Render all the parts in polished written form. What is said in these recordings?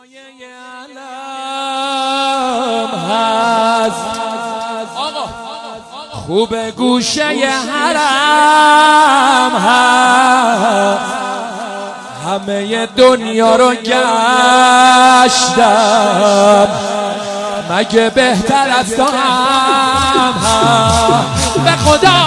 سایه علم هست خوب گوشه حرم هست همه دنیا رو گشتم مگه بهتر از تو هم هست به خدا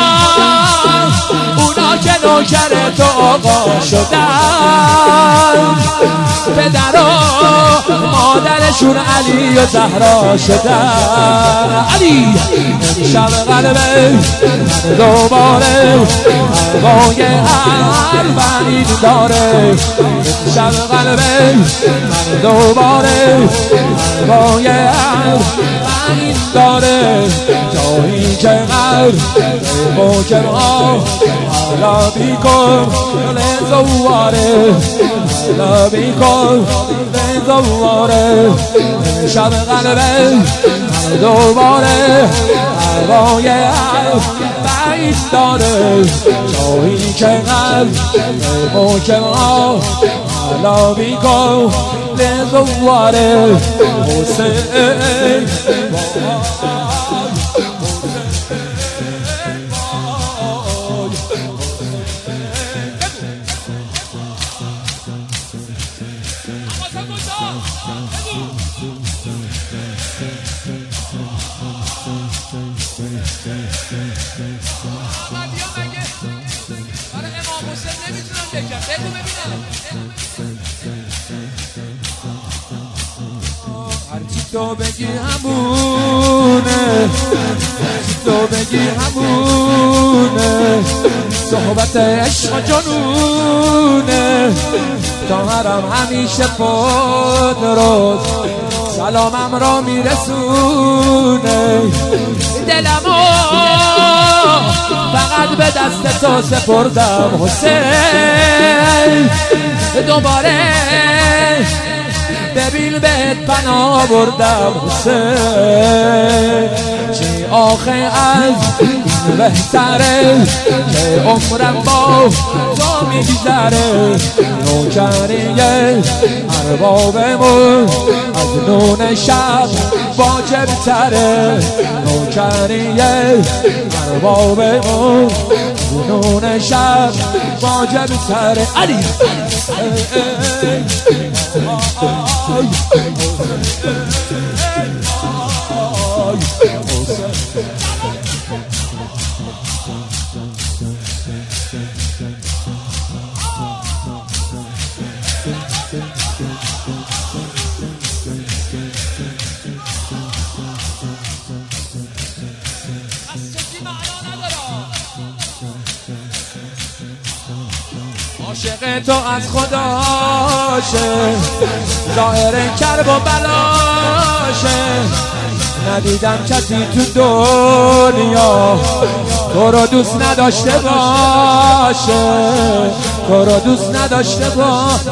اونا که نوکر تو آقا شدن پدر و مادرشون علی و زهرا شدن علی شب قلبه دوباره هوای اربعین داره شب قلبه دوباره هوای اربعین داره جایی که قلب موکب ها حالا بیکن لزواره حالا بیکن لزواره شب قلبه دوباره هوای اربعین داره جایی که قلب موکب ها حالا بیکن لزواره حسین هرچی تو بگی همونه تو بگی همونه صحبت عشق و جنونه تا هرم همیشه پد روز سلامم را میرسونه دلمو فقط به دست تو سپردم حسین دوباره ببین بهت پناه بردم حسین چی آخه از این بهتره که عمرم با تو میگذره نوکریه اربابمون از نون شب واجب تره نوکریه اربابمون از نون شب واجب تره علی عاشق تو از خداشه ظاهر کرب و بلاشه ندیدم کسی تو دنیا تو رو دوست نداشته باشه تو رو دوست نداشته باشه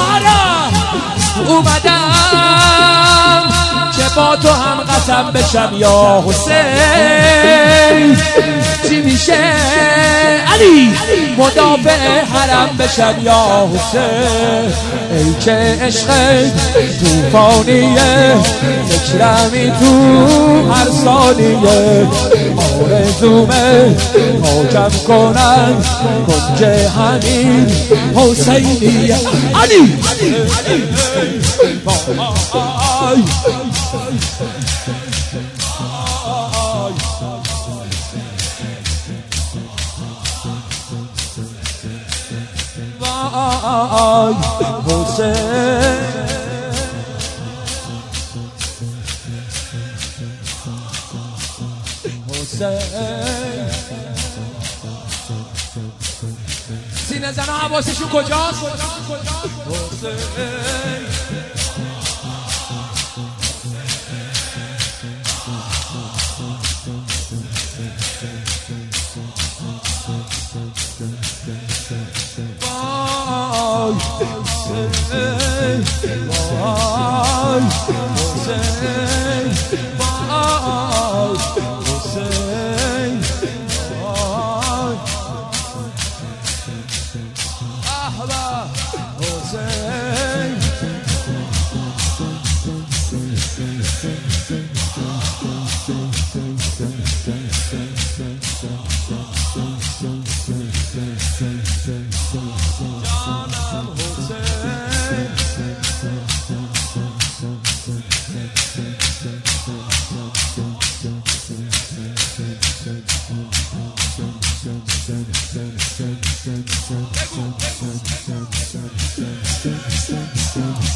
اومدم که با تو هم قسم بشم یا حسین چی میشه علی مدافع حرم بشم یا حسین ای که عشق توفانیه فکرمی تو هر ثانیه آرزومه حاکم کنن کنج همین حسینیه علی سینه زنها حواسشون کجاست؟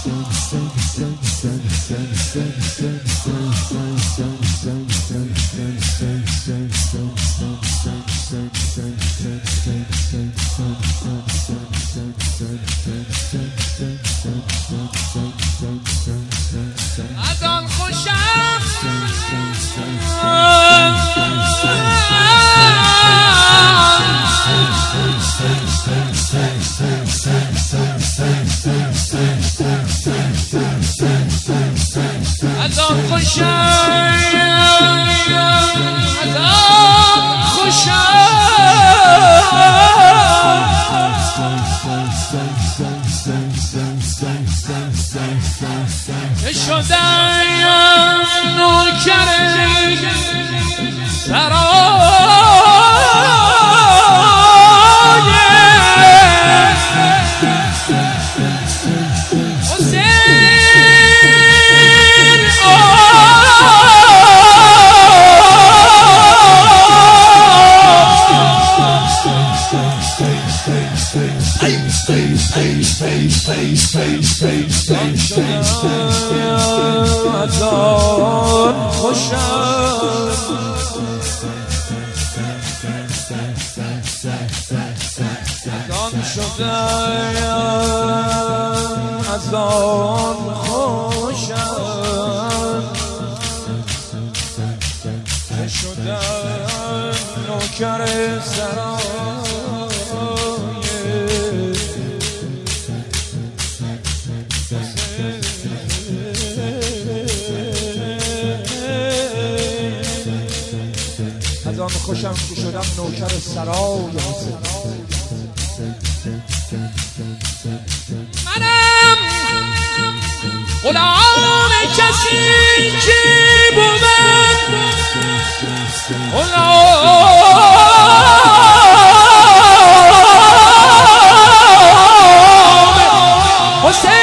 از آن خوشم از آن خوشم از آن خوشم شدم نوکر سرای از آن خوشم از آن خوشم شدم نوکر از آن خوشم که شدم نوکر سرای منم غلام کسی که بود غلام حسین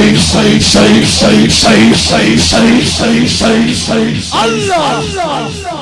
Allah